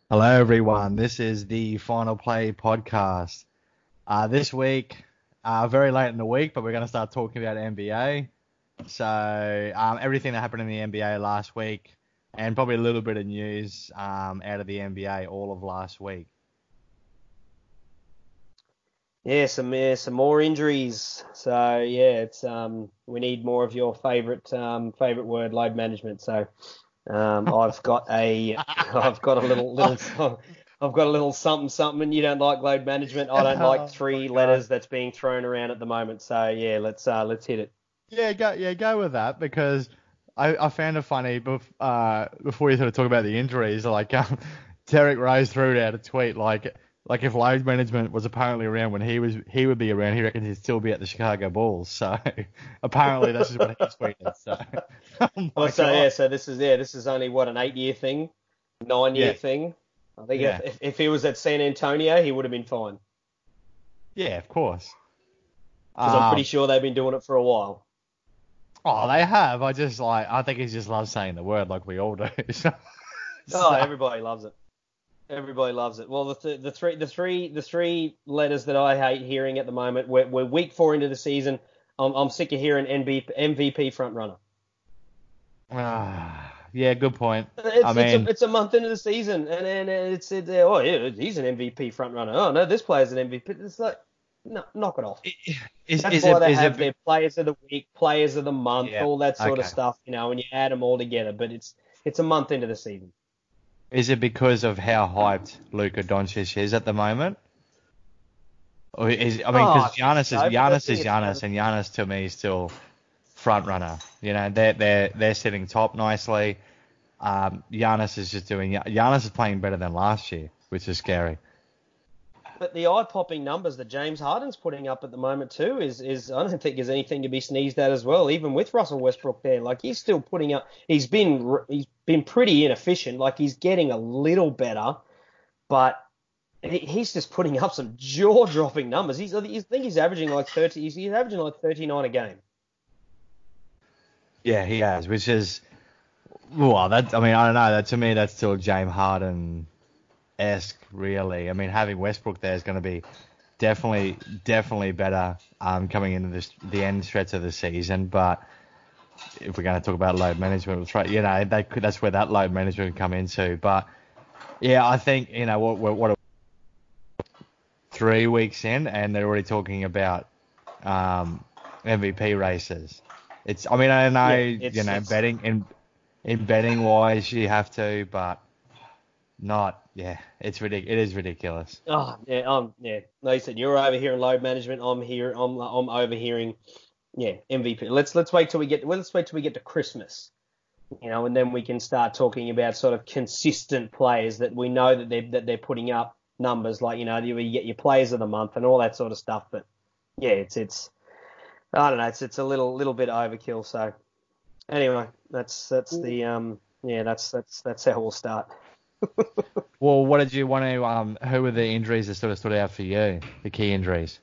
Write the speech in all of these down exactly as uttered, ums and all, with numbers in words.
Hello, everyone. This is the Final Play podcast. Uh, this week, uh, very late in the week, but we're going to start talking about N B A. So, um, everything that happened in the N B A last week, and probably a little bit of news um, out of the N B A all of last week. Yeah, some yeah, some more injuries. So yeah, it's um we need more of your favorite um favorite word, load management. So um I've got a I've got a little little I've got a little something something, and you don't like load management. I don't like Oh my three God. letters that's being thrown around at the moment. So yeah, let's uh let's hit it. Yeah, go yeah, go with that because I, I found it funny. Bef- uh, before you sort of talk about the injuries, like um, Derek Rose threw out a tweet like like if load management was apparently around when he was he would be around. He reckons he'd still be at the Chicago Bulls. So apparently that's just what he tweeted. So oh Well, my so yeah, God. so this is yeah, this is only what an eight year thing, nine year Yeah, thing. I think if, yeah, if if he was at San Antonio, he would have been fine yeah. Of course. because I'm pretty Um. sure they've been doing it for a while. Oh, they have. I just like I think he just loves saying the word like we all do. So, Oh, so everybody loves it. Everybody loves it. Well, the th- the three the three the three letters that I hate hearing at the moment. We're, we're week four into the season. I'm I'm sick of hearing N B M V P front runner. ah, yeah, good point. I It's it's a mean. it's a month into the season, and and it's it, oh yeah, he's an M V P front runner. Oh no, this player's an M V P. It's like no, knock it off. Is That's is why it they is have it their players of the week, players of the month, yeah, all that sort of okay. stuff, you know, and you add them all together. But it's it's a month into the season. Is it because of how hyped Luka Doncic is at the moment? Or is I mean, Oh, because I think Giannis is so, but I Giannis think is it's kind Giannis, of and Giannis to me is still front runner. You know, they're they're they're sitting top nicely. Um, Giannis is just doing. Giannis is playing better than last year, which is scary. But the eye-popping numbers that James Harden's putting up at the moment too is is I don't think there's anything to be sneezed at as well. Even with Russell Westbrook there, like he's still putting up. He's been he's been pretty inefficient. Like he's getting a little better, but he, he's just putting up some jaw-dropping numbers. He's I think he's averaging like thirty. He's, he's averaging like thirty-nine a game. Yeah, he has, which is well, that I mean, I don't know. That to me, that's still James Harden esque, really. I mean, having Westbrook there is going to be definitely, definitely better um, coming into this the end stretch of the season. But if we're going to talk about load management, we'll try, you know, they could, that's where that load management can come into. But yeah, I think you know what what, what are three weeks in, and they're already talking about um, M V P races. It's, I mean, I know, Yeah, you it's know, it's betting in in betting wise, you have to, but not, yeah, it's ridic- It is ridiculous. oh yeah um yeah. Like you said, you're overhearing load management. I'm here. I'm I'm overhearing yeah M V P. Let's let's wait till we get well, let's wait till we get to Christmas. You know, and then we can start talking about sort of consistent players that we know that they're that they're putting up numbers like you know you, you get your players of the month and all that sort of stuff. But yeah, it's it's I don't know, it's it's a little little bit overkill. So anyway, that's that's the um yeah that's that's that's how we'll start. Well, what did you want to, um, who were the injuries that sort of stood out for you? The key injuries?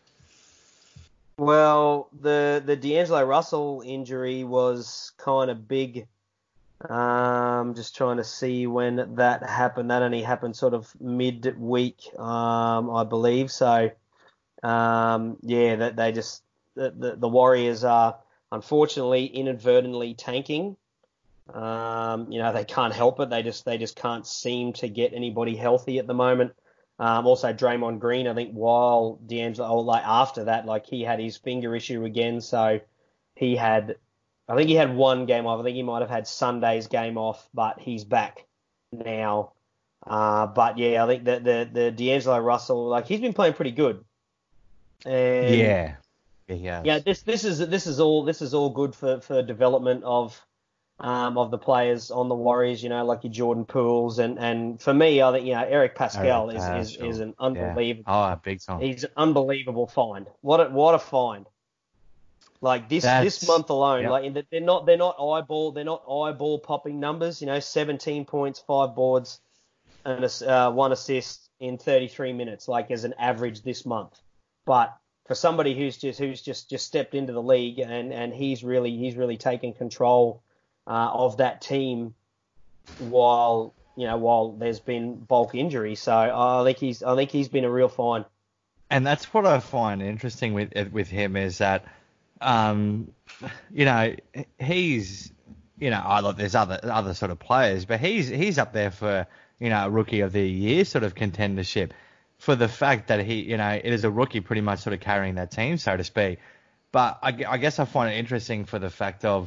Well, the the D'Angelo Russell injury was kind of big. Um, just trying to see when that happened. That only happened sort of mid-week, um, I believe. So, um, yeah, that they just the, the the Warriors are unfortunately inadvertently tanking. Um, you know, they can't help it. They just they just can't seem to get anybody healthy at the moment. Um, also Draymond Green, I think while D'Angelo, or like after that, like he had his finger issue again, so he had, I think he had one game off. I think he might have had Sunday's game off, but he's back now. Uh, but yeah, I think that the the D'Angelo Russell, like he's been playing pretty good, and Yeah, yeah, he yeah, has. this this is this is all this is all good for for development of um, of the players on the Warriors, you know, like your Jordan Pools and, and for me, I think, you know, Eric Eric Pascal is, is, is Pascal. an Yeah. unbelievable, Oh, big time. he's an unbelievable find. What a, what a find. Like this, this That's, month alone, yep. like in the, they're not, they're not eyeball, they're not eyeball popping numbers, you know, seventeen points, five boards and a, uh, one assist in thirty-three minutes, like as an average this month. But for somebody who's just, who's just, just stepped into the league and, and he's really, he's really taken control uh, of that team while you know, while there's been bulk injuries. So I think he's I think he's been a real find. And that's what I find interesting with with him is that, um, you know, he's, you know, I look, there's other other sort of players, but he's he's up there for, you know, a rookie of the year sort of contendership for the fact that he, you know, it is a rookie pretty much sort of carrying that team, so to speak. But I, I guess I find it interesting for the fact of,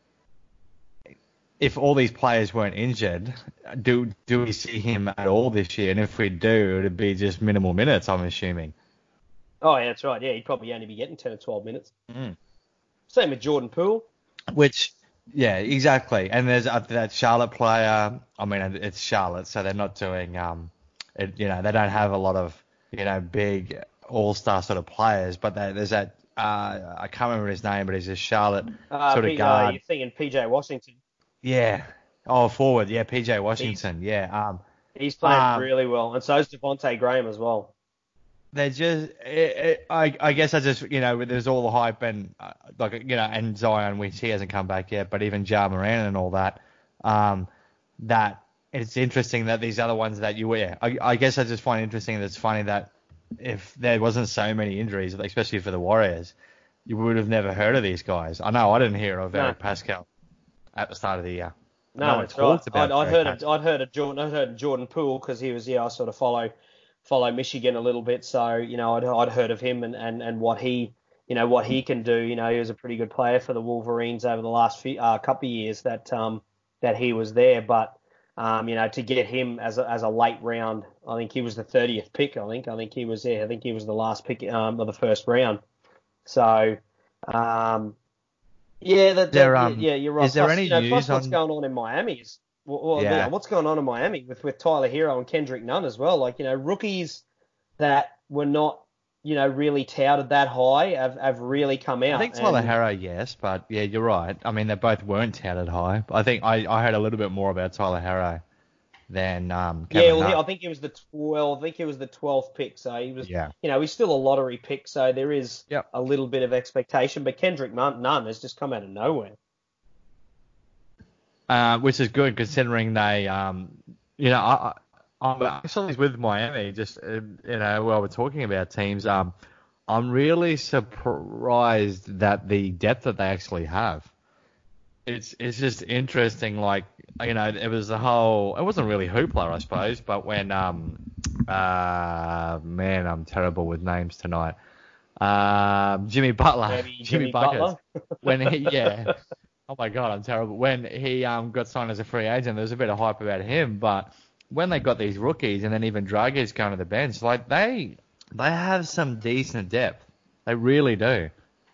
if all these players weren't injured, do do we see him at all this year? And if we do, it'd be just minimal minutes, I'm assuming. Oh, yeah, that's right. Yeah, he'd probably only be getting ten or twelve minutes. Mm. Same with Jordan Poole. Which, yeah, exactly. And there's uh, that Charlotte player. I mean, it's Charlotte, so they're not doing, um, it, you know, they don't have a lot of, you know, big all-star sort of players. But they, there's that, uh, I can't remember his name, but he's a Charlotte uh, sort P- of guard. Uh, you're thinking P J Washington. Yeah. Oh, forward. Yeah, P J Washington. He's, yeah. Um, he's playing um, really well, and so is Devontae Graham as well. They're just, it, it, I, I guess I just, you know, there's all the hype and, uh, like, you know, and Zion, which he hasn't come back yet, but even Ja Morant and all that, um, that it's interesting that these other ones that you wear, I, I guess I just find it interesting that it's funny that if there wasn't so many injuries, especially for the Warriors, you would have never heard of these guys. I know I didn't hear of Eric no. Pascal at the start of the year. No, no that's right. I'd, I'd heard of, I'd heard of Jordan, I'd heard of Jordan Poole because he was, yeah, I sort of follow follow Michigan a little bit, so you know I'd I'd heard of him and, and, and what he you know what he can do. You know, he was a pretty good player for the Wolverines over the last few, uh, couple of years that um that he was there, but um you know to get him as a, as a late round, I think he was the thirtieth pick. I think I think he was there. I think he was the last pick um of the first round. So um yeah, that, there, that, um, yeah, you're right. Is there plus, any you know, news plus what's on... going on in Miami is. Well, yeah. yeah, what's going on in Miami with, with Tyler Hero and Kendrick Nunn as well? Like, you know, rookies that were not, you know, really touted that high have, have really come out. I think Tyler and, Hero, yes, but yeah, you're right. I mean, they both weren't touted high. I think I, I heard a little bit more about Tyler Hero than um. Kevin yeah, well, Nunn. he, I think he was the twelve. I think he was the twelfth pick. So he was, yeah. you know, he's still a lottery pick. So there is yep. a little bit of expectation. But Kendrick Nunn, Nunn has just come out of nowhere. Uh, which is good considering they, um, you know, I, I'm actually with Miami. Just uh, you know, while we're talking about teams, um, I'm really surprised that the depth that they actually have. It's it's just interesting. Like, you know, it was the whole. It wasn't really hoopla, I suppose, but when um, uh, man, I'm terrible with names tonight. Um, Jimmy Butler, Maybe Jimmy, Jimmy Buckets, Butler? when he, yeah. Oh my God, I'm terrible. When he um got signed as a free agent, there was a bit of hype about him, but when they got these rookies and then even Dragic going to the bench, like they they have some decent depth. They really do.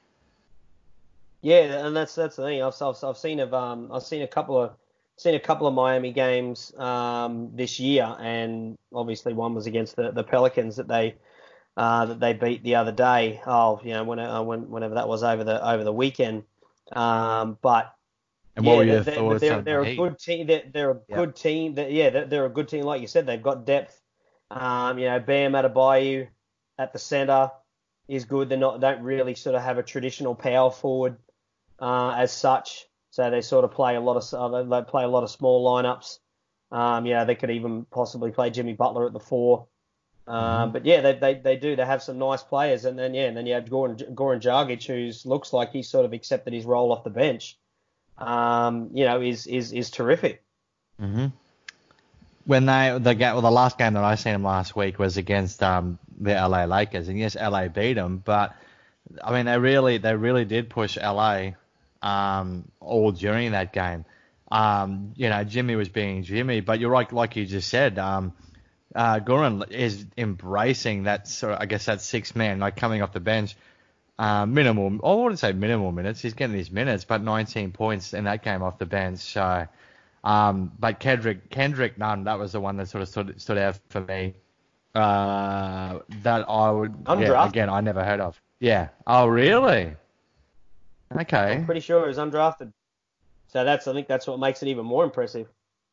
Yeah, and that's that's the thing. I've I've, I've seen of um I've seen a couple of seen a couple of Miami games um this year, and obviously one was against the, the Pelicans that they uh that they beat the other day. Oh, you know, when, uh, when whenever that was over the over the weekend. Um, but and yeah, what were your they're, thoughts they're, on they're the a good team. They're, they're a yep. good team. They're, yeah, they're, they're a good team. Like you said, they've got depth. Um, you know, Bam Adebayo at the center is good. They're not don't really sort of have a traditional power forward uh, as such. So they sort of play a lot of uh, they play a lot of small lineups. Um, you know, they could even possibly play Jimmy Butler at the four. Um, mm-hmm. But yeah, they, they they do. They have some nice players, and then yeah, and then you have Goran Goran Dragic, who looks like he's sort of accepted his role off the bench. Um, you know, is is is terrific. Mm-hmm. When they the well, the last game that I seen them last week was against um the L A Lakers, and yes, L A beat them, but I mean they really they really did push L A um all during that game. Um, you know, Jimmy was being Jimmy, but you're right, like you just said. Um, Uh, Goran is embracing that sort of, I guess, that six man, like coming off the bench. Uh, minimal, I wouldn't say minimal minutes. He's getting his minutes, but nineteen points in that game off the bench. So, um, but Kendrick, Kendrick Nunn, that was the one that sort of stood, stood out for me. Uh, that I would, yeah, again, I never heard of. Yeah. Oh, really? Okay. I'm pretty sure he was undrafted. So that's, I think that's what makes it even more impressive.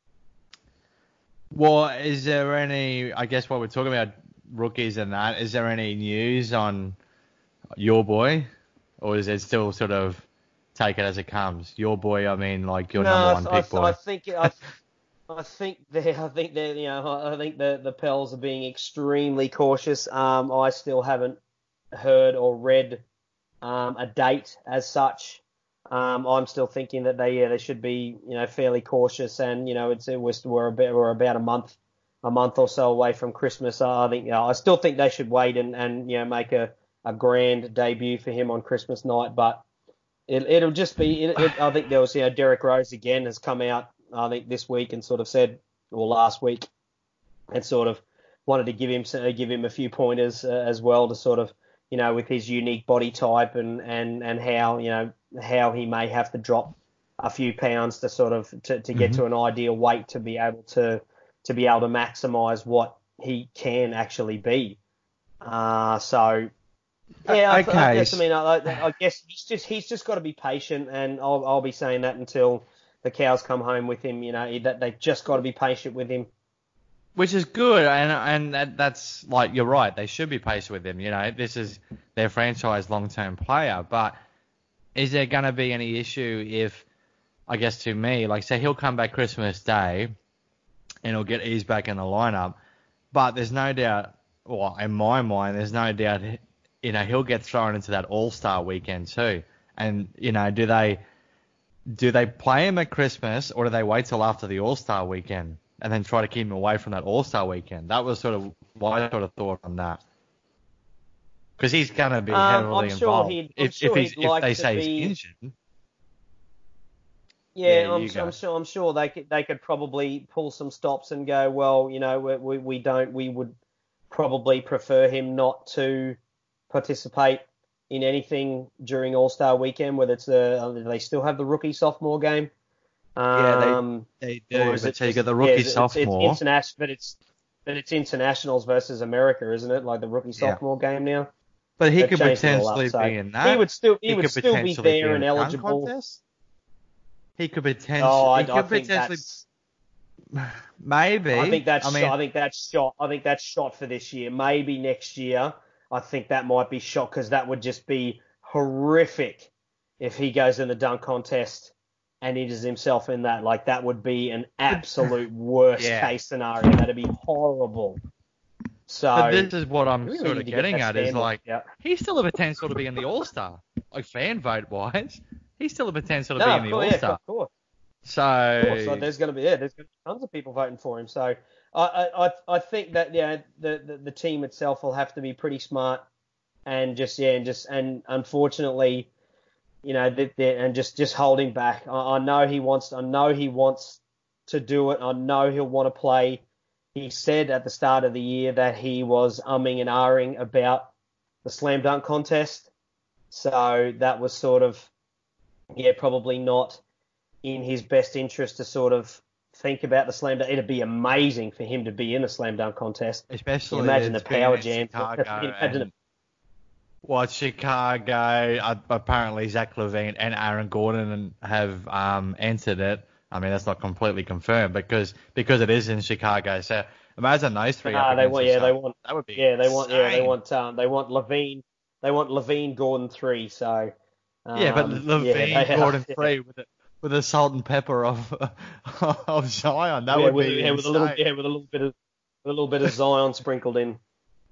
Well, is there any, I guess while we're talking about rookies and that, is there any news on your boy? Or is it still sort of take it as it comes? Your boy, I mean, like your no, number one I, pick boy. I think I, I think they, I think they, you know, I think the the Pels are being extremely cautious. Um, I still haven't heard or read um, a date as such. Um, I'm still thinking that they, yeah, they should be, you know, fairly cautious, and you know, it's it was we're about we're about a month, a month or so away from Christmas. I think, you know, I still think they should wait and and you know make a, a grand debut for him on Christmas night, but it, it'll just be. It, it, I think there was, you know, Derek Rose again has come out, I think this week, and sort of said, or last week, and sort of wanted to give him give him a few pointers uh, as well to sort of, you know, with his unique body type and, and, and how, you know, how he may have to drop a few pounds to sort of to, to get mm-hmm. to an ideal weight to be able to to be able to maximise what he can actually be. Uh, so yeah, I, okay. I guess I mean I, I guess he's just he's just got to be patient, and I'll I'll be saying that until the cows come home with him. You know, that they've just got to be patient with him. Which is good, and and that, that's like, you're right. They should be patient with him. You know, this is their franchise long-term player. But is there going to be any issue if, I guess to me, like say he'll come back Christmas Day, and he'll get eased back in the lineup, but there's no doubt, well, in my mind, there's no doubt, you know, he'll get thrown into that All-Star weekend too. And you know, do they do they play him at Christmas, or do they wait till after the All-Star weekend and then try to keep him away from that All-Star weekend? That was sort of my sort of thought on that. Because he's going to be um, heavily I'm sure involved. He'd, if, I'm sure if, he's, he'd like if they to say be... he's injured. Yeah, yeah I'm, I'm sure. I'm sure they could. They could probably pull some stops and go, well, you know, we, we don't. We would probably prefer him not to participate in anything during All-Star weekend. Whether it's the, they still have the rookie sophomore game. Um, yeah, they, they do. But so you got the rookie yeah, sophomore. It's, it's international, but it's but it's internationals versus America, isn't it? Like the rookie sophomore yeah. game now. But he They've could potentially up, so be in that. He would still he, he would still be there be and eligible. Contest? He could potentially. Oh, I, he could I think potentially. That's, maybe. I think that's. I, mean, shot, I think that's shot. I think that's shot for this year. Maybe next year. I think that might be shot because that would just be horrific if he goes in the dunk contest and injures himself in that. Like, that would be an absolute worst yeah. case scenario. That'd be horrible. So but this is what I'm really sort of getting get at is like, yeah. he's still a potential to be in the All-Star. Like, fan vote wise, he's still a potential to no, be in the course, All-Star. Yeah, of course. So, of course. So there's going to be yeah, there's going to be tons of people voting for him. So I I I think that yeah, the, the the team itself will have to be pretty smart and just yeah, and just and unfortunately, you know, that and just just holding back. I, I know he wants. I know he wants to do it. I know he'll want to play. He said at the start of the year that he was umming and ahhing about the slam dunk contest. So that was sort of, yeah, probably not in his best interest to sort of think about the slam dunk. It'd be amazing for him to be in a slam dunk contest. Especially imagine the power jam. Imagine Well, Chicago, uh, apparently Zach LaVine and Aaron Gordon have um, entered it. I mean, that's not completely confirmed because because it is in Chicago. So imagine those three. Uh, they want, yeah, they want. That would be. Yeah, they insane. want. Yeah, they want. Um, they want LaVine. They want LaVine, Gordon three. So. Um, yeah, but LaVine, yeah, Gordon yeah. three with a with a salt and pepper of of Zion. That yeah, would with, be yeah, with a little yeah with a little bit of with a little bit of Zion sprinkled in.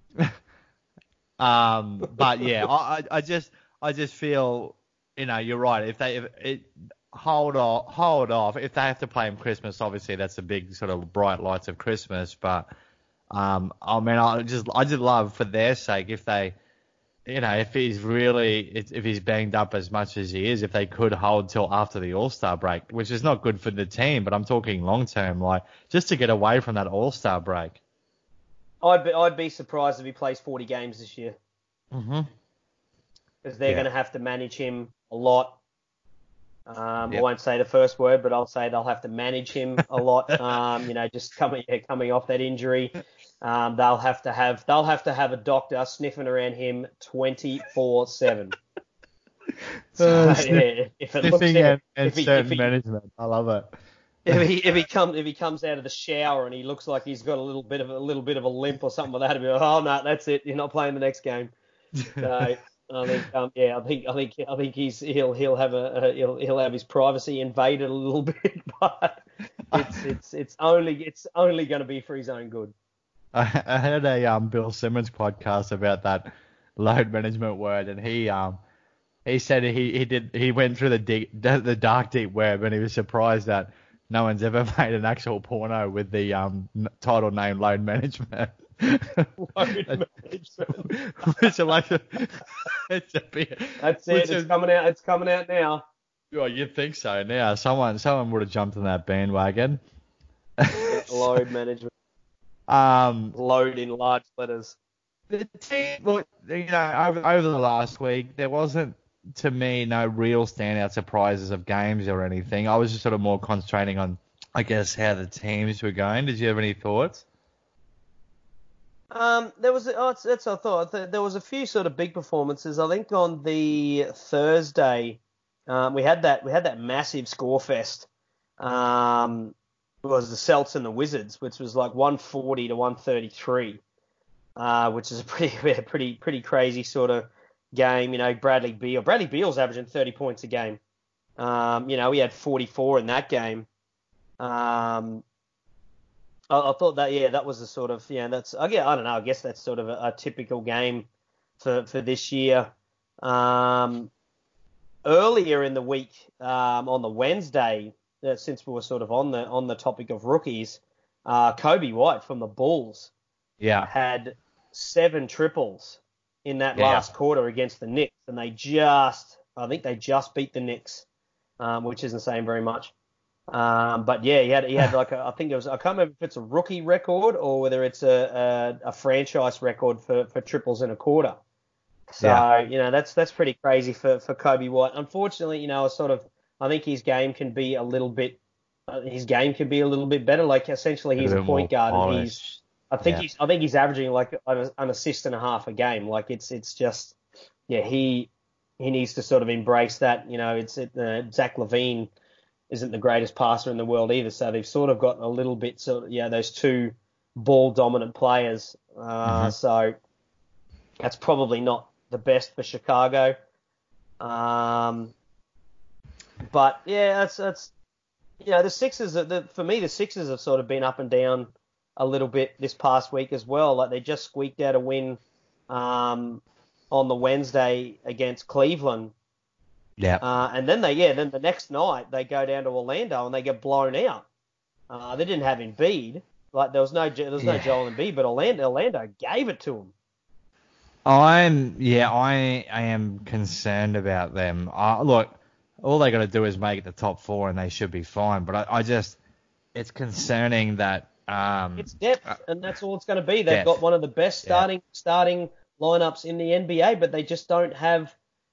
Um, but yeah, I, I just, I just feel, you know, you're right. If they, if it, hold off, hold off. If they have to play him Christmas, obviously that's a big sort of bright lights of Christmas. But, um, I mean, I just, I just love for their sake if they, you know, if he's really, if he's banged up as much as he is, if they could hold till after the All-Star break, which is not good for the team. But I'm talking long term, like just to get away from that All-Star break. I'd be, I'd be surprised if he plays forty games this year. Mm-hmm. Because they're yeah. going to have to manage him a lot. Um, yep. I won't say the first word, but I'll say they'll have to manage him a lot. um, you know, just coming yeah, coming off that injury, um, they'll have to have they'll have to have a doctor sniffing around him twenty-four seven. So, uh, yeah, if it looks and, if, and if he, certain if he, management, I love it. If he if he comes if he comes out of the shower and he looks like he's got a little bit of a little bit of a limp or something like that, he'll be like, oh no, that's it, you're not playing the next game. So I think um, yeah, I think I think I think he's he'll he'll have a, a he'll he'll have his privacy invaded a little bit, but it's it's it's only it's only going to be for his own good. I, I heard a um Bill Simmons podcast about that load management word, and he um he said he he did he went through the deep, the dark deep web, and he was surprised that no one's ever made an actual porno with the um title name load management. Load management. Which are like a, it's a bit, That's it. It's is, coming out. It's coming out now. Well, you'd think so. Now, someone someone would have jumped on that bandwagon. Yeah, load management. Um, load in large letters. The team, look, you know, over, over the last week, there wasn't, to me, no real standout surprises of games or anything. I was just sort of more concentrating on, I guess, how the teams were going. Did you have any thoughts? Um, there was, oh, that's what I thought. There was a few sort of big performances. I think on the Thursday, um, we had that we had that massive score fest. Um, it was the Celts and the Wizards, which was like one forty to one thirty-three, uh, which is a pretty pretty pretty crazy sort of game. You know, Bradley Beal. Bradley Beal's averaging thirty points a game. Um, you know, he had forty-four in that game. Um, I, I thought that, yeah, that was a sort of, yeah, that's, I guess, I don't know, I guess that's sort of a, a typical game for, for this year. Um, earlier in the week, um, on the Wednesday, uh, since we were sort of on the on the topic of rookies, uh, Kobe White from the Bulls, yeah, had seven triples in that yeah. last quarter against the Knicks, and they just, I think they just beat the Knicks, um, which isn't saying very much. Um, but yeah, he had he had like a, I think it was, I can't remember if it's a rookie record or whether it's a a, a franchise record for, for triples in a quarter. So yeah. you know that's that's pretty crazy for, for Kobe White. Unfortunately, you know, a sort of I think his game can be a little bit uh, his game can be a little bit better. Like essentially he's a, a point guard and he's I think yeah. he's I think he's averaging like an, an assist and a half a game. Like it's it's just yeah he he needs to sort of embrace that. You know, it's it, uh, Zach LaVine isn't the greatest passer in the world either, so they've sort of got a little bit sort of yeah those two ball dominant players. Uh, mm-hmm. So that's probably not the best for Chicago. Um, but yeah, that's that's you know the Sixers. The, for me, the Sixers have sort of been up and down a little bit this past week as well. Like they just squeaked out a win um, on the Wednesday against Cleveland. Yeah. Uh, and then they, yeah, then the next night they go down to Orlando and they get blown out. Uh, they didn't have Embiid. Like there was no, there was no yeah. Joel Embiid, but Orlando, Orlando gave it to him. I'm, yeah, I, I am concerned about them. Uh, look, all they got to do is make it the top four and they should be fine. But I, I just, it's concerning that. Um, it's depth, uh, and that's all it's going to be. They've depth. got one of the best starting yeah. starting lineups in the N B A, but they just don't have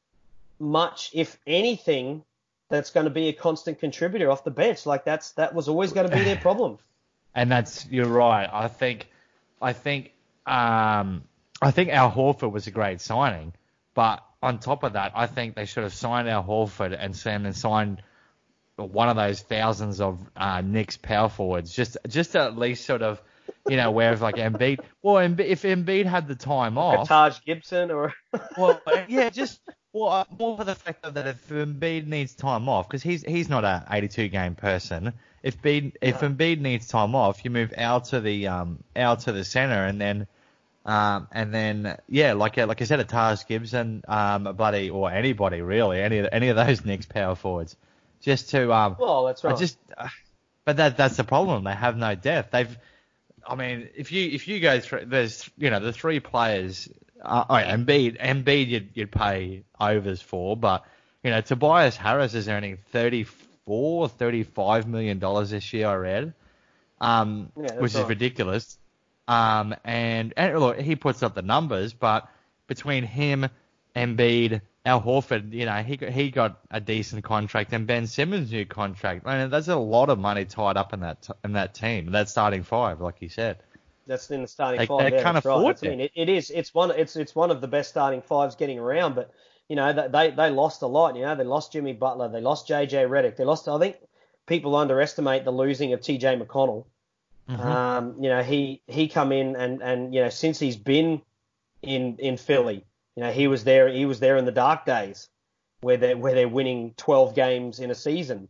much, if anything, that's going to be a constant contributor off the bench. Like that's that was always going to be their problem. And that's you're right. I think I think um, I think Al Horford was a great signing, but on top of that, I think they should have signed Al Horford and Sam and signed one of those thousands of uh, Knicks power forwards, just just to at least sort of you know where if like Embiid, well if Embiid had the time off, Taj Gibson or well yeah just. Well, more for the fact that if Embiid needs time off, because he's he's not a eighty-two game person. If Embiid, if Embiid needs time off, you move out to the um out to the center, and then um and then yeah, like like I said, a Taj Gibson, um, a buddy or anybody really, any of any of those Knicks power forwards, just to um. Well, that's right. Just, uh, but that that's the problem. They have no depth. They've, I mean, if you if you go through, there's you know the three players. Uh, oh, yeah, Embiid, Embiid you'd, you'd pay overs for, but, you know, Tobias Harris is earning thirty-four, thirty-five million dollars this year, I read, um, yeah, which right. is ridiculous. Um, and, and look, he puts up the numbers, but between him, Embiid, Al Horford, you know, he got, he got a decent contract, and Ben Simmons' new contract. I mean, there's a lot of money tied up in that in that team, that starting five, like you said. That's in the starting they, five. They yeah, can't afford right. it. I mean, it, it is. It's one. It's it's one of the best starting fives getting around. But you know, they they lost a lot. You know, they lost Jimmy Butler. They lost J J Redick. They lost. I think people underestimate the losing of T J McConnell. Mm-hmm. Um, you know, he he come in and and you know since he's been in in Philly, you know, he was there. He was there in the dark days where they where they're winning twelve games in a season.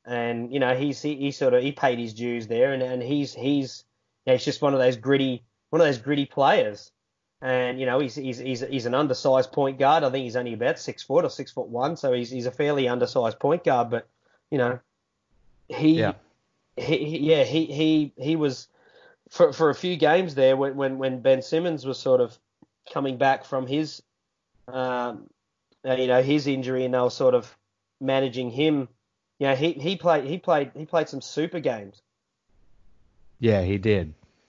and you know he's he, he sort of he paid his dues there, and, and he's he's you know, he's just one of those gritty one of those gritty players, and you know he's he's he's he's an undersized point guard. I think he's only about six foot or six foot one, so he's he's a fairly undersized point guard, but you know he Yeah. he, he yeah he he he was for for a few games there when when when Ben Simmons was sort of coming back from his um you know his injury, and they were sort of managing him. You know, he, he played he played he played some super games. Yeah, he did.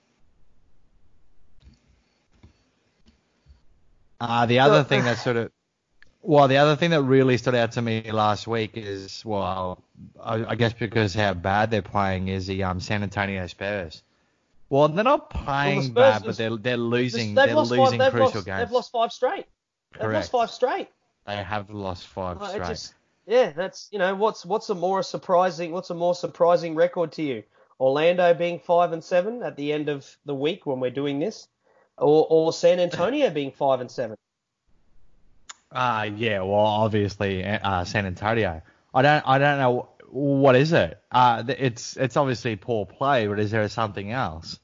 Uh, the other thing that sort of, well, the other thing that really stood out to me last week is, well, I, I guess because how bad they're playing is the um, San Antonio Spurs. Well, they're not playing well, the bad, but they're they're losing. They've they're lost losing five, they've crucial lost, games. They've lost five straight. They've Correct. lost five straight. They have lost five Well, it straight. just, yeah, that's you know what's what's a more surprising what's a more surprising record to you? Orlando being five and seven at the end of the week when we're doing this, or or San Antonio being five and seven. Uh, yeah, well, obviously, uh, San Antonio. I don't, I don't know what is it. Uh, it's, it's obviously poor play, but is there something else?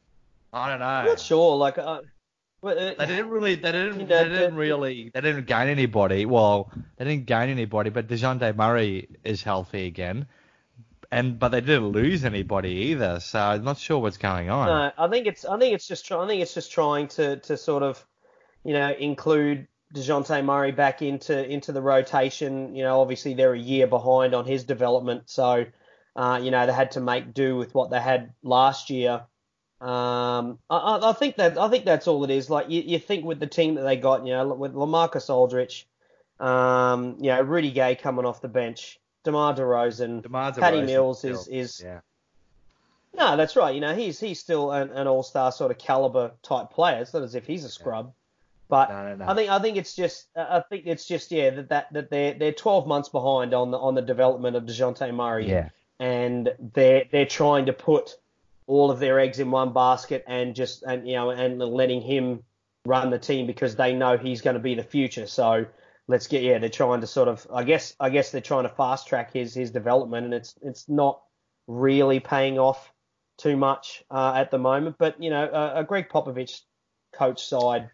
I don't know. I'm not sure. Like, uh, but, uh, They didn't really, they didn't, you know, they didn't the- really, they didn't gain anybody. Well, they didn't gain anybody, but DeJounte Murray is healthy again, and but they didn't lose anybody either. So I'm not sure what's going on. No, I think it's I think it's just try, I think it's just trying to, to sort of, you know, include DeJounte Murray back into into the rotation. You know, obviously they're a year behind on his development, so uh, you know they had to make do with what they had last year. Um, I, I think that I think that's all it is. Like you, you think with the team that they got, you know, with LaMarcus Aldridge, um, you know, Rudy Gay coming off the bench, DeMar DeRozan, DeMar Patty DeRozan Mills still, is is. yeah. No, that's right. You know, he's he's still an, an all-star sort of caliber type player. It's not as if he's a scrub, but No, no, no. I think I think it's just I think it's just yeah that, that that they're they're twelve months behind on the on the development of DeJounte Murray. Yeah. And they're they're trying to put all of their eggs in one basket and just and you know and letting him run the team because they know he's going to be the future. So let's get yeah they're trying to sort of I guess I guess they're trying to fast track his his development, and it's it's not really paying off too much uh, at the moment. But you know a, a Greg Popovich coach side,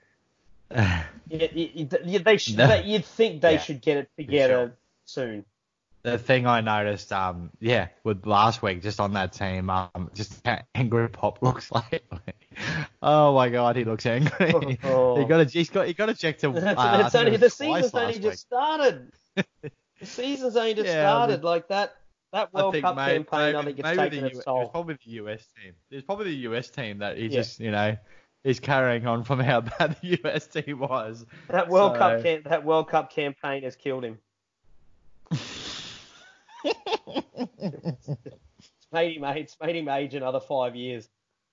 you, you, you, they should No. they, you'd think they Yeah, should get it together sure. soon. The thing I noticed, um, yeah, with last week, just on that team, um, just how angry Pop looks like. Oh my God, he looks angry. Oh. he got a, he's got, he got a check to. Uh, It's, I it's think it only was the twice season's only last just started. The season's only just Yeah, started. but- Like that that I World think Cup may- campaign, maybe, I think it's maybe taken the its U- It was toll. probably the U S team. It was probably the U S team that he Yeah. just, you know, is carrying on from how bad the U S team was. That World So- Cup cam- that World Cup campaign has killed him. It's made him it's made him age another five years.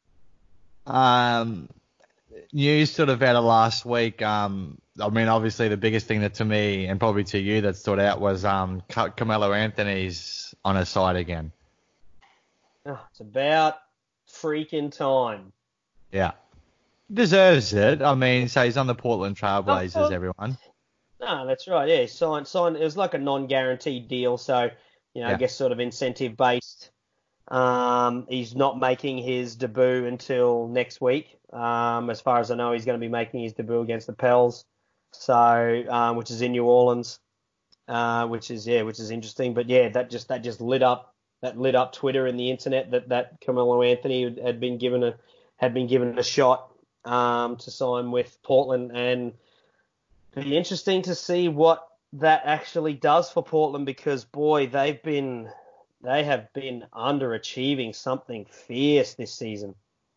Um, news sort of out of last week. Um, I mean, obviously the biggest thing that to me and probably to you that stood out was um, Ca- Carmelo Anthony's on his side again. Oh, it's about freaking time. Yeah, deserves it. I mean, so he's on the Portland Trailblazers. Oh, oh. Everyone. No, that's right. Yeah, signed signed. It was like a non-guaranteed deal, so you know, Yeah. I guess sort of incentive based. Um, he's not making his debut until next week. Um, as far as I know, he's going to be making his debut against the Pels, so um, which is in New Orleans, uh, which is yeah, which is interesting. But yeah, that just that just lit up that lit up Twitter and the internet that that Carmelo Anthony had been given a had been given a shot um, to sign with Portland, and it'd be interesting to see what that actually does for Portland because boy, they've been they have been underachieving something fierce this season.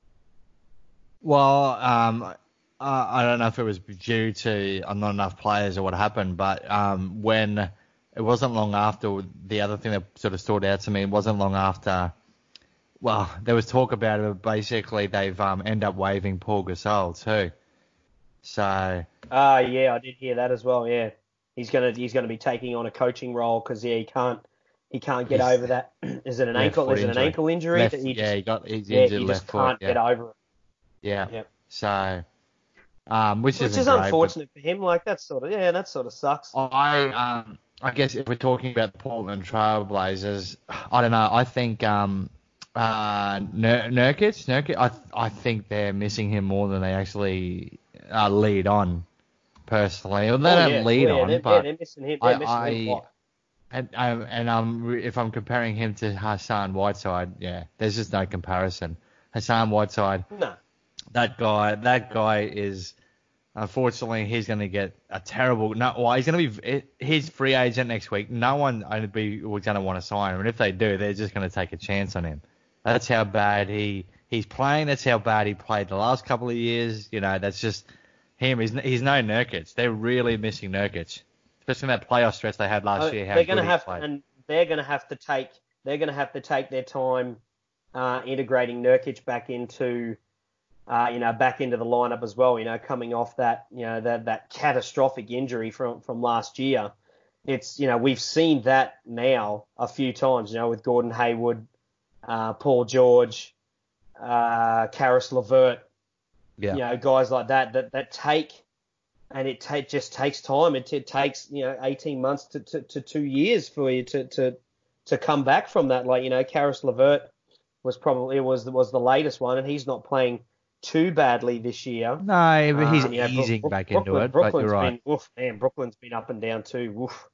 Well, um, uh, I don't know if it was due to uh, not enough players or what happened, but um, when it wasn't long after, the other thing that sort of stood out to me, it wasn't long after, well, there was talk about it, but basically they've um, ended up waiving Paul Gasol too. So, Ah, yeah, I did hear that as well. Yeah, he's gonna he's gonna be taking on a coaching role because yeah, he can't he can't get He's- over that. Is it an left ankle? foot Is it an injury. ankle injury left, that he yeah, just he got he's yeah injured he left just foot. can't Yeah, get over it? yeah. Yep. So, um, which, Which isn't is great, but unfortunate for him. Like that sort of yeah, that sort of sucks. I um I guess if we're talking about the Portland Trailblazers, I don't know. I think um, uh, Nur- Nurkic, Nurkic, I I think they're missing him more than they actually uh, lead on. Personally, well, they Oh don't yeah, lead oh, yeah, on, they're, yeah, but they're missing him. I They're missing him a I lot. and um, and um, if I'm comparing him to Hassan Whiteside, yeah, there's just no comparison. Hassan Whiteside, No. that guy, that guy is. Unfortunately, he's going to get a terrible. No, well, he's going to be. He's free agent next week. No one would be going to want to sign him, and if they do, they're just going to take a chance on him. That's how bad he he's playing. That's how bad he played the last couple of years. You know, that's just him. He's he's no Nurkic. They're really missing Nurkic, especially in that playoff stretch they had last Oh, year. How they're good going to he have, played. and they're going to have to take. They're going to have to take their time uh, integrating Nurkic back into. Uh, you know, back into the lineup as well, you know, coming off that, you know, that, that catastrophic injury from, from last year. It's, you know, we've seen that now a few times, you know, with Gordon Hayward, uh, Paul George, uh, Karis LeVert, Yeah. you know, guys like that, that, that take, and it ta- just takes time. It, it takes, you know, eighteen months to, to, to two years for you to, to, to come back from that. Like, you know, Karis LeVert was probably, was, was the latest one, and he's not playing too badly this year. No, but he's Um, you know, Bro- easing Bro- back Brooklyn, into it. Brooklyn's but you're right. been, oof, man, Brooklyn's been up and down too. Oof.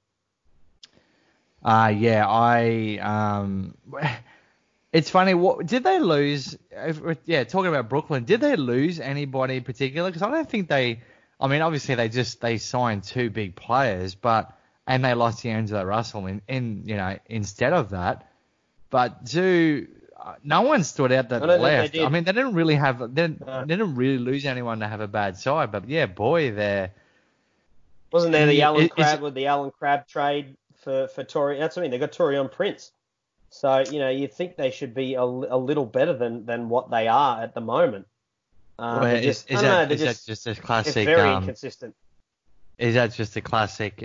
Uh, yeah, I um, it's funny. What did they lose? If, yeah, talking about Brooklyn, did they lose anybody in particular? Because I don't think they. I mean, obviously they just they signed two big players, but and they lost D'Angelo Russell in, in you know instead of that. But do no one stood out that I don't think they left. did. I mean, they didn't really have they didn't, No. they didn't really lose anyone to have a bad side. But yeah, boy, they're Wasn't there the Yeah, Alan is- Crab with the Alan Crab trade for for Tori? That's what I mean. They got Torian Prince. So you know you think they should be a, a little better than, than what they are at the moment. Uh, well, they're is, just, is I don't know, that they're is just that just a it's classic? very um, inconsistent. Is that just a classic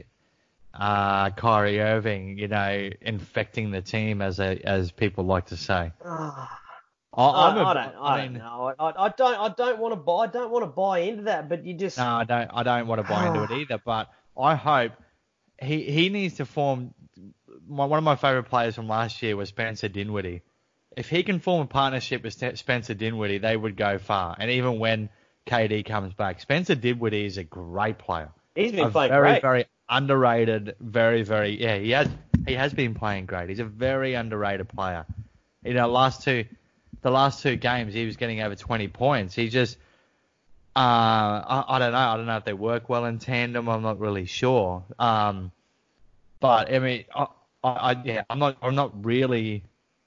uh, Kyrie Irving, you know, infecting the team, as a, as people like to say? Ah. I, I, I'm a, I don't, I, I don't mean, know. I, I don't, I don't want to buy, I don't want to buy into that. But you just, no, I don't, I don't want to buy into it either. But I hope he he needs to form. My, one of my favorite players from last year was Spencer Dinwiddie. If he can form a partnership with St- Spencer Dinwiddie, they would go far. And even when K D comes back, Spencer Dinwiddie is a great player. he's been a playing very, great. very underrated, very, very, yeah, he has, he has been playing great. He's a very underrated player. You know, last two, the last two games, he was getting over twenty points. He just, uh, I, I don't know, I don't know if they work well in tandem. I'm not really sure. Um, but I mean, I, I, I yeah, I'm not, I'm not really,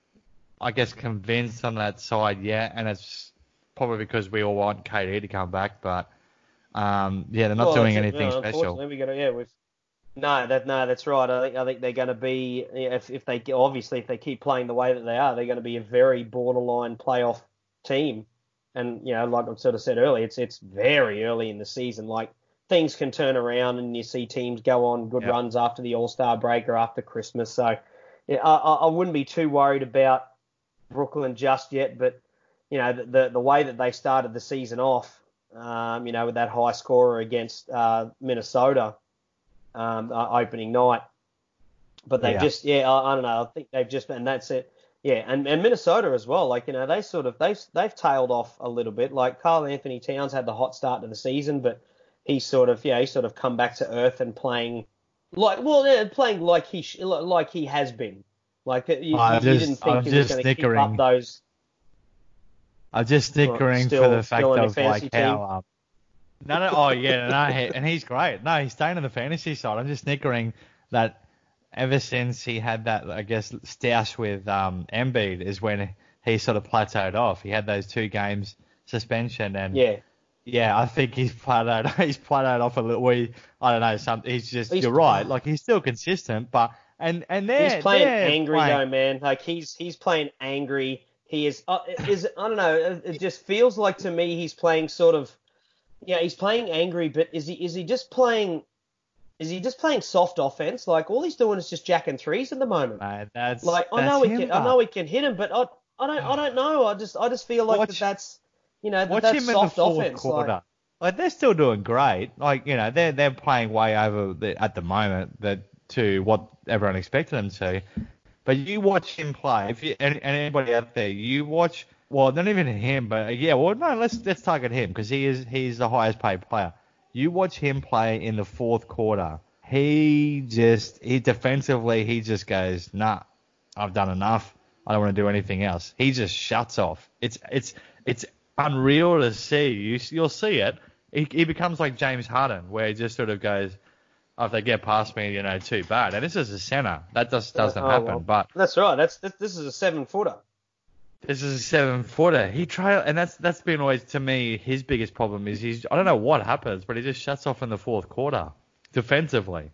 I guess, convinced on that side yet, and it's probably because we all want K D to come back, but. Um, yeah, they're not Well, doing that's it. anything No, special. Unfortunately, we got to, yeah, we've no, that no, that's right. I think I think they're going to be if if they obviously if they keep playing the way that they are, they're going to be a very borderline playoff team. And you know, like I sort of said earlier, it's it's very early in the season. Like things can turn around, and you see teams go on good Yep. runs after the All Star break or after Christmas. So yeah, I, I I wouldn't be too worried about Brooklyn just yet. But you know, the the, the way that they started the season off. Um, you know, with that high scorer against uh, Minnesota um, uh, opening night. But they've Yeah. just, yeah, I, I don't know. I think they've just, and that's it. Yeah, and, and Minnesota as well. Like, you know, they sort of, they've, they've tailed off a little bit. Like, Karl Anthony Towns had the hot start to the season, but he's sort of, yeah, he's sort of come back to earth and playing like, well, yeah, playing like he, sh- like he has been. Like, you, I'm you just- didn't think I'm he was just going to keep snickering. up those. I'm just snickering Still- for the fact still on your of fantasy like team? how. Um, no, no, oh yeah, no, he, and he's great. No, he's staying on the fantasy side. I'm just snickering that ever since he had that, I guess, stoush with um, Embiid is when he sort of plateaued off. He had those two games suspension, and Yeah. yeah, I think he's plateaued. He's plateaued off a little. We, I don't know, some. He's just. He's- you're right. Like he's still consistent, but and and they're He's playing they're angry playing- though, man. Like he's he's playing angry. He is uh, is I don't know. It it just feels like to me he's playing sort of. Yeah, he's playing angry, but is he is he just playing? Is he just playing soft offense? Like all he's doing is just jacking threes at the moment. Mate, that's Like I that's know he him, can, I but- know he can hit him, but I I don't I don't know. I just I just feel like Watch- that that's you know that Watch that's him in the soft fourth offense. quarter. Like, Like they're still doing great. Like you know they're they're playing way over the, at the moment. But to what everyone expected him to. But you watch him play. If you and, and anybody out there, you watch. Well, not even him, but yeah. Well, no, let's let's target him because he is he's the highest paid player. You watch him play in the fourth quarter. He just he defensively he just goes, nah, I've done enough. I don't want to do anything else. He just shuts off. It's it's it's unreal to see. You you'll see it. He he becomes like James Harden, where he just sort of goes, oh, if they get past me, you know, too bad. And this is a center. That just doesn't oh, happen. well, But that's right. That's this, this is a seven footer. This is a seven footer. He trail, and that's that's been always to me his biggest problem is he's I don't know what happens, but he just shuts off in the fourth quarter defensively.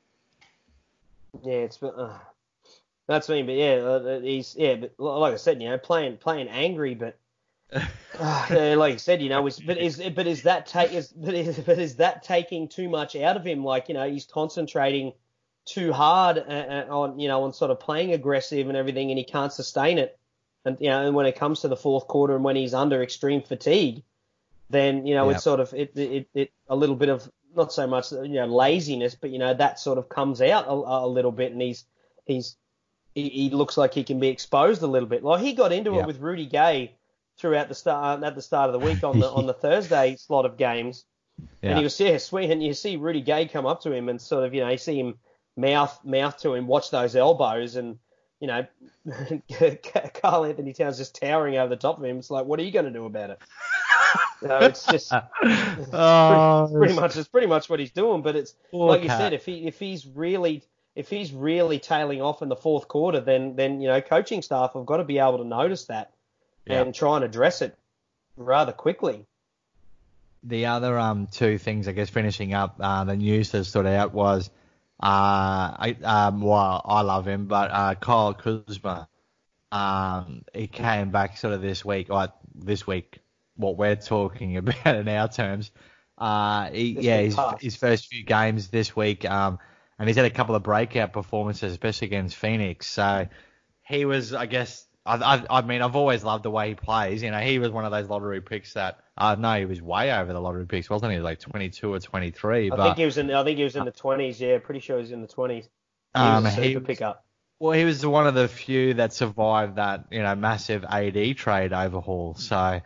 Yeah, it's uh, that's me. But yeah, uh, he's yeah. But like I said, you know, playing playing angry, but uh, yeah, like you said, you know, is, but is but is that take is but is, but is that taking too much out of him? Like, you know, he's concentrating too hard uh, on you know on sort of playing aggressive and everything, and he can't sustain it. And you know, and when it comes to the fourth quarter and when he's under extreme fatigue, then you know yeah. it's sort of it, it it a little bit of not so much you know laziness, but you know that sort of comes out a, a little bit, and he's he's he, he looks like he can be exposed a little bit. Like he got into yeah. it with Rudy Gay throughout the start at the start of the week on the on the Thursday slot of games, yeah. and he was yeah sweet, and you see Rudy Gay come up to him and sort of you know you see him mouth mouth to him, watch those elbows and. You know, Karl Anthony Towns just towering over the top of him. It's like, what are you going to do about it? You know, it's just oh, pretty, pretty much it's pretty much what he's doing. But it's like cat. you said, if he if he's really if he's really tailing off in the fourth quarter, then then you know, coaching staff have got to be able to notice that yeah. and try and address it rather quickly. The other um two things, I guess, finishing up uh, the news that stood out was. Uh, I um, well, I love him, but uh, Kyle Kuzma, um, he came back sort of this week, like this week, what we're talking about in our terms. Uh, he, yeah, his, his first few games this week, um, and he's had a couple of breakout performances, especially against Phoenix. So he was, I guess, I, I, I mean, I've always loved the way he plays. You know, he was one of those lottery picks that. I uh, know he was way over the lottery picks, wasn't he? Like twenty-two or twenty-three. I but, think he was in. I think he was in the twenties. Yeah, pretty sure he was in the twenties. He um, was a he super pickup. Well, he was one of the few that survived that, you know, massive A D trade overhaul. So,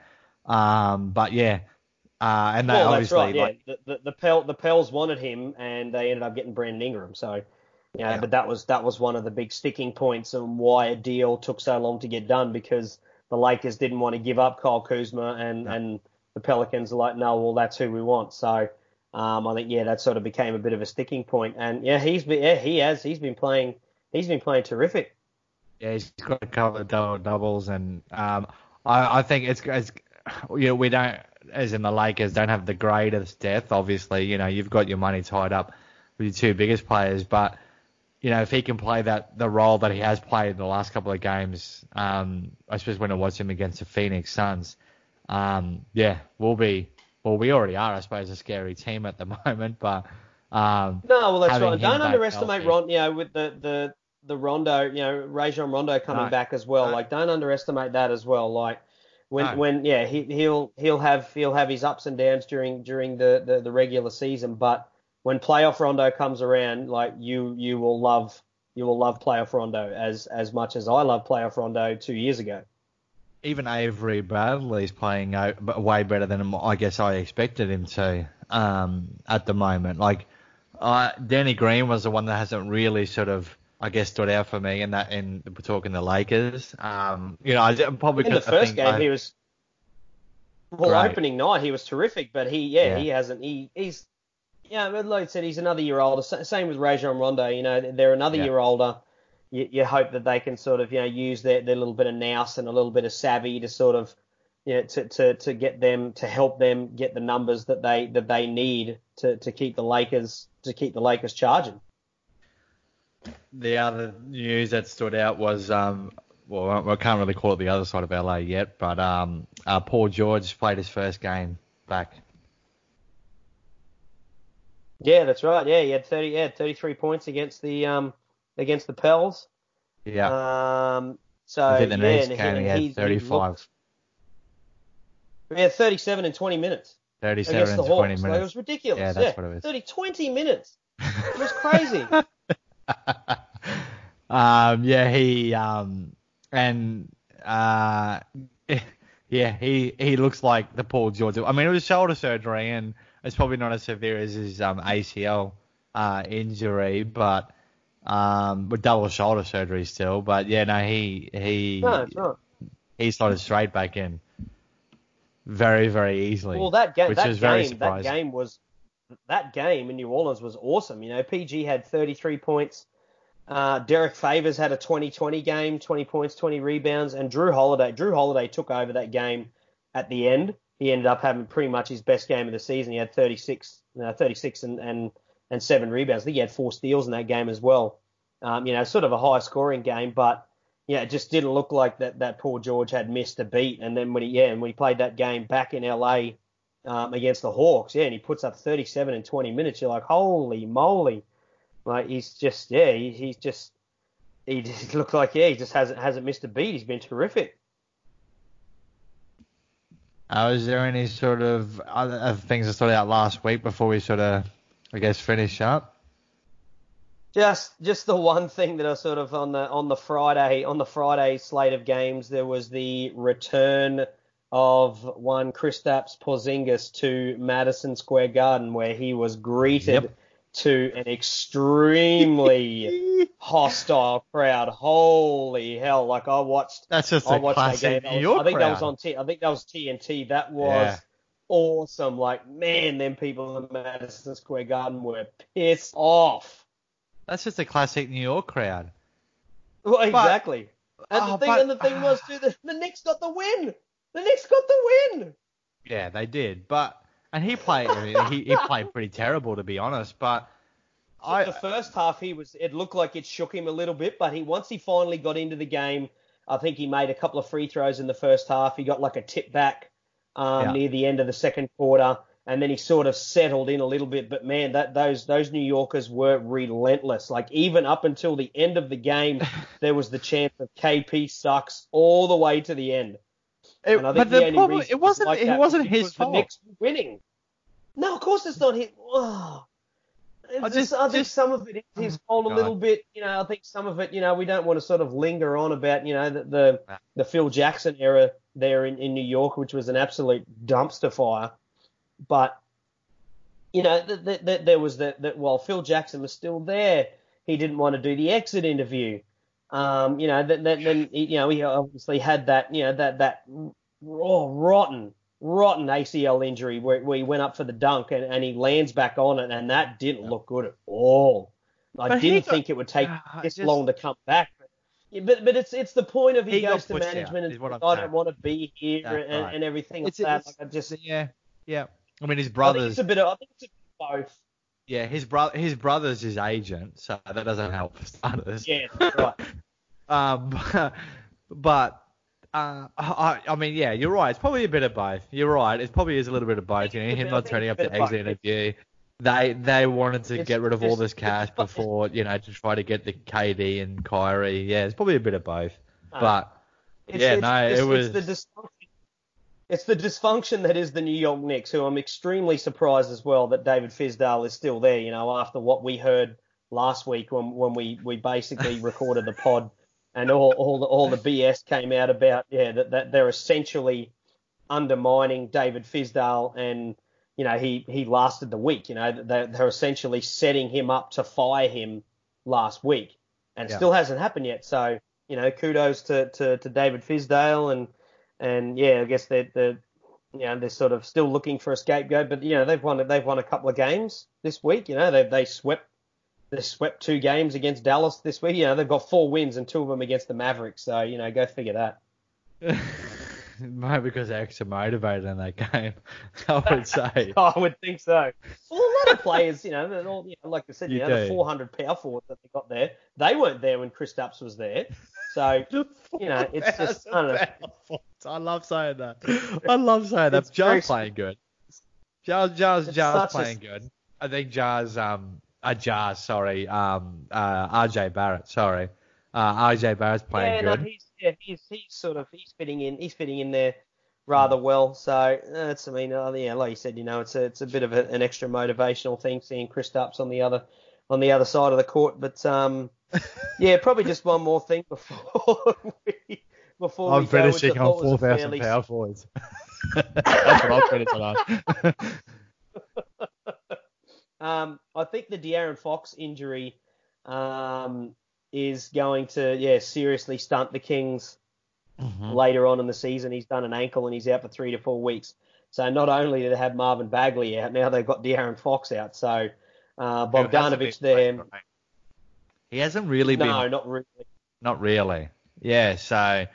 um, but yeah, uh, and they well, obviously that's right. like, yeah, the the, the, Pel, the Pels wanted him, and they ended up getting Brandon Ingram. So, you know, yeah, but that was that was one of the big sticking points and why a deal took so long to get done because the Lakers didn't want to give up Kyle Kuzma and yeah. and the Pelicans are like, no, well, that's who we want. So um, I think, yeah, that sort of became a bit of a sticking point. And, yeah, he's been, yeah, he has. He's been playing He's been playing terrific. Yeah, he's got a couple of double doubles. And um, I, I think it's, it's, you know, we don't, as in the Lakers, don't have the greatest depth. Obviously, you know, you've got your money tied up with your two biggest players. But, you know, if he can play that the role that he has played in the last couple of games, um, I suppose when I watched him against the Phoenix Suns, Um, yeah, we'll be, well, we already are, I suppose, a scary team at the moment, but, um, no, well, that's right. Don't underestimate healthy. Ron, you know, with the, the, the Rondo, you know, Rajon Rondo coming no, back as well. no. Like, don't underestimate that as well. Like, when, no. when, yeah, he, he'll, he'll have, he'll have his ups and downs during, during the, the, the regular season, but when playoff Rondo comes around, like, you, you will love, you will love playoff Rondo as, as much as I love playoff Rondo two years ago. Even Avery Bradley's playing way better than I guess I expected him to um, at the moment. Like, uh, Danny Green was the one that hasn't really sort of, I guess, stood out for me in that. In we're talking the Lakers. Um, you know, I probably in the first game I, he was well great. opening night he was terrific, but he yeah, yeah. he hasn't he he's yeah, like I said, he's another year older. Same with Rajon Rondo. You know, they're another yeah. year older. You, you hope that they can sort of, you know, use their, their little bit of nous and a little bit of savvy to sort of, you know, to, to, to get them, to help them get the numbers that they that they need to, to keep the Lakers to keep the Lakers charging. The other news that stood out was, um, well, I can't really call it the other side of L A yet, but um, uh, Paul George played his first game back. Yeah, that's right. Yeah, he had thirty, yeah, thirty-three points against the um. against the Pels. Yeah. Um, so, I think the yeah, next and game he, he had thirty-five. He had thirty-seven in twenty minutes. thirty-seven against the in Hawks. twenty minutes. Like, it was ridiculous. Yeah, that's yeah. what it was. thirty, twenty minutes. It was crazy. um, yeah, he um, and uh, yeah, he he looks like the Paul George. I mean, it was shoulder surgery, and it's probably not as severe as his um, A C L uh, injury, but um, with double shoulder surgery still. But yeah, no, he No, he it's not. he slotted straight back in very very easily, Well, that game, which that was very game, that surprising. game was that game in New Orleans was awesome. You know, P G had thirty-three points. Uh, Derek Favors had a twenty twenty game, twenty points, twenty rebounds, and Drew Holiday. Drew Holiday took over that game at the end. He ended up having pretty much his best game of the season. He had thirty-six, uh, thirty-six and, and, and seven rebounds. I think he had four steals in that game as well. Um, you know, sort of a high scoring game, but yeah, it just didn't look like that, that Paul George had missed a beat. And then when he, yeah, and when he played that game back in L A um, against the Hawks, yeah, and he puts up thirty-seven in twenty minutes, you're like, holy moly. Like, he's just, yeah, he, he's just, he just looked like, yeah, he just hasn't hasn't missed a beat. He's been terrific. Uh, was there any sort of other, other things that started out last week before we sort of, I guess, finish up? Just just the one thing that I sort of on the on the Friday on the Friday slate of games, there was the return of one Kristaps Porzingis to Madison Square Garden, where he was greeted Yep. to an extremely hostile crowd. Holy hell! Like I watched, That's just I a watched that classic game. That New was- York I think that was crowd. on T. I think that was T N T. That was Yeah. awesome. Like man, them people in Madison Square Garden were pissed off. That's just a classic New York crowd. Well, exactly. and oh, the thing, but- and the thing was too, the, the Knicks got the win. The Knicks got the win. Yeah, they did. But and he played. I mean, he he played pretty terrible to be honest. But I the first half, he was. It looked like it shook him a little bit, but he once he finally got into the game, I think he made a couple of free throws in the first half. He got like a tip back um, Yeah. near the end of the second quarter, and then he sort of settled in a little bit. But man, that those those New Yorkers were relentless. Like even up until the end of the game, there was the chance of K P sucks all the way to the end. it, And I think but the only problem reason it wasn't like it that wasn't was his because fault. The Knicks were winning. No, of course it's not his. Oh. It's I just, just- I think just- some of it is his fault a God. little bit. You know, I think some of it, you know, we don't want to sort of linger on about, you know, the the, Nah. the Phil Jackson era there in, in New York, which was an absolute dumpster fire. But, you know, th- th- th- there was that, that while Phil Jackson was still there, he didn't want to do the exit interview. Um, you know, then, then, then you know, he obviously had that, you know, that that raw, rotten, rotten A C L injury where, where he went up for the dunk and, and he lands back on it, and that didn't look good at all. I But he didn't got- think it would take Ah, this just- long to come back. But, yeah, but but it's it's the point of he, He got goes to pushed out, management is and what says, I'm I saying. don't want to be here That's and, right. and everything It's, like that. it's, Like I just yeah, yeah. I mean, his I think brothers. it's a bit of I think it's a bit of both. Yeah, his brother, his brother's his agent, so that doesn't help for starters. Yeah, that's right. Um, but uh, I, I mean, yeah, you're right. It's probably a bit of both. You're right. It probably is a little bit of both. You know, It's a him bit- I not think turning it's up a to bit of exit both. interview. They they wanted to It's get rid of all just- this cash it's- before, you know, to try to get the K D and Kyrie. Yeah, it's probably a bit of both. No. But It's, yeah, it's, no, it's, it was. It's the, dysfunction, it's the dysfunction that is the New York Knicks, who I'm extremely surprised as well that David Fizdale is still there. You know, after what we heard last week when when we, we basically recorded the pod and all all the, all the B S came out about yeah that, that they're essentially undermining David Fizdale, and you know he he lasted the week. You know they're, they're essentially setting him up to fire him last week, and it Yeah. still hasn't happened yet. So you know kudos to, to, to David Fizdale, and and yeah I guess they're, they're you know they're sort of still looking for a scapegoat, but you know they've won they've won a couple of games this week. You know they they swept. They swept two games against Dallas this week. You know, they've got four wins and two of them against the Mavericks. So, you know, go figure that. Maybe because they're extra motivated in that game, I would say. I would think so. Well, a lot of players, you know, they're all, you know like I said, you, You know, the do. four hundred power forwards that they got there, they weren't there when Kristaps was there. So, you know, it's just, I don't know. I love saying that. I love saying that. It's very- Jar's playing good. Jar, Jar's, It's Jar's such a- playing good. I think Jar's, um, uh, Jar's, sorry, um, uh, R J Barrett, sorry. Uh, R J Barrett's playing Yeah, good. no, he's, yeah, he's, he's sort of, he's fitting in, he's fitting in there rather well. So, that's, I mean, uh, yeah, like you said, you know, it's a, it's a bit of a, an extra motivational thing seeing Kristaps on the other, on the other side of the court. But um, yeah, probably just one more thing before we before I'm we go, which I finishing on thought was four a thousand fairly power forwards. That's what I'm finishing on. Um, I think the De'Aaron Fox injury um, is going to, yeah, seriously stunt the Kings Mm-hmm. later on in the season. He's done an ankle and he's out for three to four weeks. So not only do they have Marvin Bagley out, now they've got De'Aaron Fox out. So uh, Bogdanovic there. He hasn't really no, been. No, not really. Not really. Yeah, so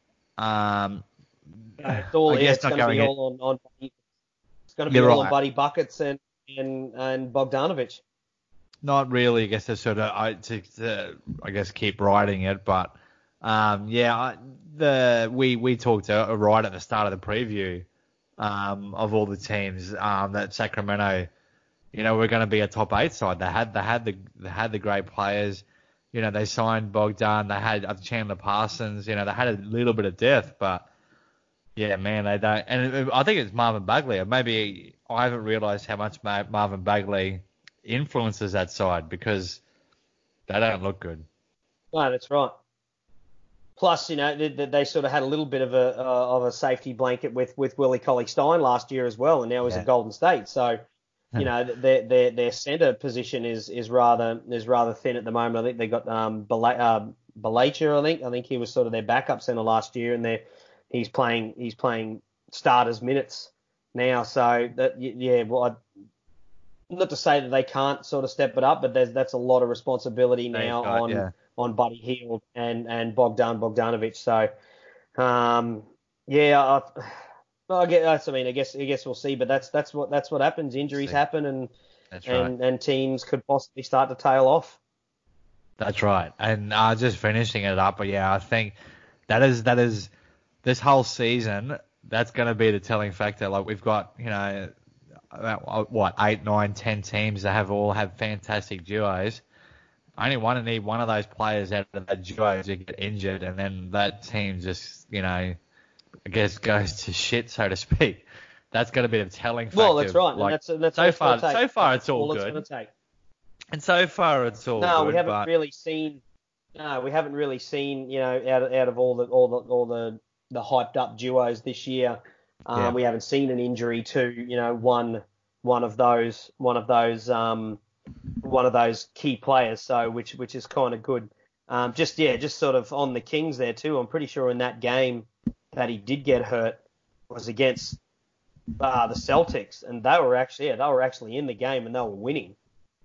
um, No, it's all, I yeah, guess it's not going to be going all on, on it's going to be You're all right. on Buddy Buckets and and, and Bogdanovic. Not really. I guess to sort of I to, to I guess keep riding it, but um, yeah, I, the we we talked uh, right at the start of the preview um, of all the teams um, that Sacramento, you know, we're going to be a top eight side. They had they had the they had the great players. You know, they signed Bogdan. They had uh, Chandler Parsons. You know, they had a little bit of depth, but yeah, man, they don't. And it, I think it's Marvin Bagley. Maybe I haven't realised how much Ma- Marvin Bagley influences that side because they don't look good. No, that's right. Plus, you know, they, they sort of had a little bit of a uh, of a safety blanket with, with Willie Cauley-Stein last year as well, and now he's Yeah. at Golden State. So, you know, their their their center position is is rather is rather thin at the moment. I think they got um Bela- uh, Belacher, I think I think he was sort of their backup center last year, and they he's playing he's playing starters minutes now. So that yeah, well, I, not to say that they can't sort of step it up, but there's that's a lot of responsibility now got, on. yeah. on Buddy Hield and, and Bogdan Bogdanovic. So, um, yeah, I, well, I guess, I mean, I guess, I guess we'll see, but that's, that's what, that's what happens. Injuries See. happen and, That's right. and, and teams could possibly start to tail off. That's right. And uh, just finishing it up, but yeah, I think that is that is this whole season. That's going to be the telling factor. Like we've got, you know, about, what eight, nine, ten teams that have all have fantastic duos. I only want to need one of those players out of that duo to get injured, and then that team just, you know, I guess goes to shit, so to speak. That's going to be the telling factor. Well, that's right. Like, and that's, that's so far, so far it's all, all good. It's take. And so far it's all no, good. we haven't but... really seen. No, we haven't really seen. You know, out of, out of all the all the all the the hyped up duos this year, um, Yeah. we haven't seen an injury to you know one one of those one of those um. one of those key players, so which which is kind of good. Um, just yeah, just sort of on the Kings there too. I'm pretty sure in that game that he did get hurt was against uh, the Celtics, and they were actually yeah they were actually in the game and they were winning.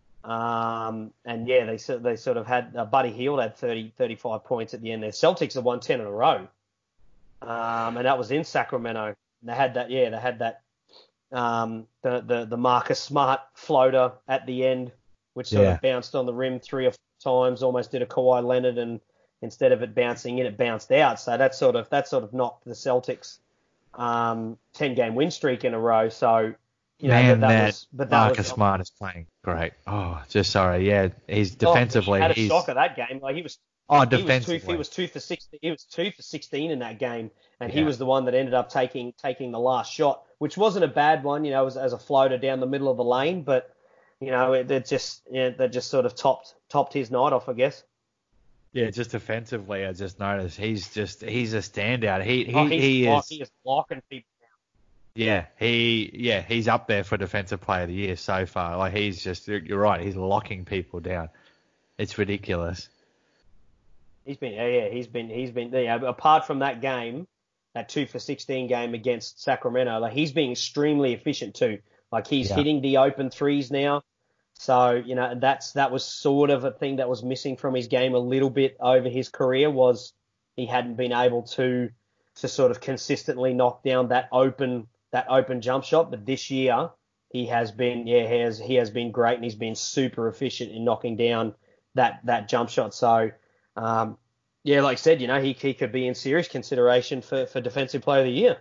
Um, and yeah, they they sort of had uh, Buddy Hield had thirty, thirty-five points at the end there. Celtics have won ten in a row, um, and that was in Sacramento. And they had that yeah they had that. Um, the, the, the Marcus Smart floater at the end, which sort Yeah. of bounced on the rim three or four times, almost did a Kawhi Leonard, and instead of it bouncing in, it bounced out. So that sort of that sort of knocked the Celtics um, ten game win streak in a row. So you know Man, that, that that was, but that Marcus was, Smart is playing great. Oh, just sorry. Yeah, he's oh, defensively. he had a he's, shocker that game. Like he was. oh, He was, two, defensively. he was two for sixteen. He was two for sixteen in that game, and Yeah. he was the one that ended up taking taking the last shot, which wasn't a bad one, you know, as, as a floater down the middle of the lane. But you know, it, it just yeah, that just sort of topped topped his night off, I guess. Yeah, just defensively, I just noticed he's just he's a standout. He he, Oh, he's he block, is. he is blocking people. Yeah, he yeah he's up there for defensive player of the year so far. Like he's just you're right. He's locking people down. It's ridiculous. He's been yeah, yeah he's been he's been yeah, apart from that game, that two for sixteen game against Sacramento, like he's being extremely efficient too. Like he's Yeah. hitting the open threes now. So, you know, that's that was sort of a thing that was missing from his game a little bit over his career, was he hadn't been able to to sort of consistently knock down that open that open jump shot. But this year he has been yeah, he has he has been great, and he's been super efficient in knocking down that that jump shot. So um yeah, like I said, you know, he he could be in serious consideration for, for defensive player of the year.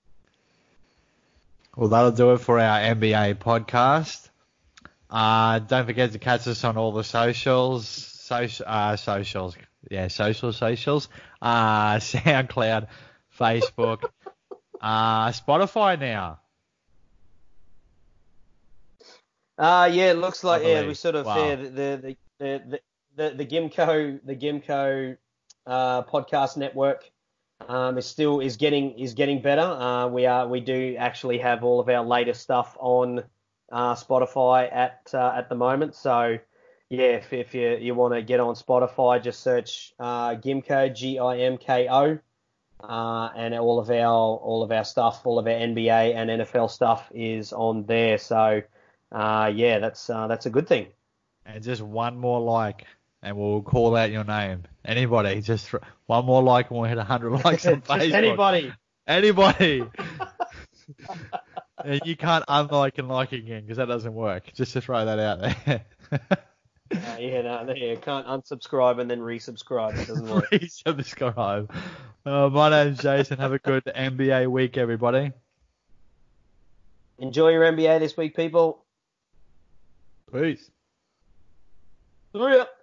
Well, that'll do it for our N B A podcast. Uh, don't forget to catch us on all the socials, social, uh, socials, yeah, social socials, uh, SoundCloud, Facebook, uh, Spotify now. Uh, yeah, it looks like, I yeah, believe. we sort of, Wow. yeah, the, the, the, the, the, the Gimco, the Gimco, uh, podcast network, um, is still, is getting, is getting better. Uh, we are, we do actually have all of our latest stuff on, uh, Spotify at, uh, at the moment. So, yeah, if, if you, you want to get on Spotify, just search, uh, Gimco, G I M K O. Uh, and all of our all of our stuff, all of our N B A and N F L stuff is on there. So, uh, yeah, that's uh, that's a good thing. And just one more like, and we'll call out your name. Anybody, just th- one more like, and we'll hit one hundred likes on Just Facebook. anybody. Anybody. And you can't unlike and like again because that doesn't work. Just to throw that out there. Uh, yeah, no, there you can't unsubscribe and then resubscribe. It doesn't work. Resubscribe. Uh, my name's Jason. Have a good N B A week, everybody. Enjoy your N B A this week, people. Peace. See ya.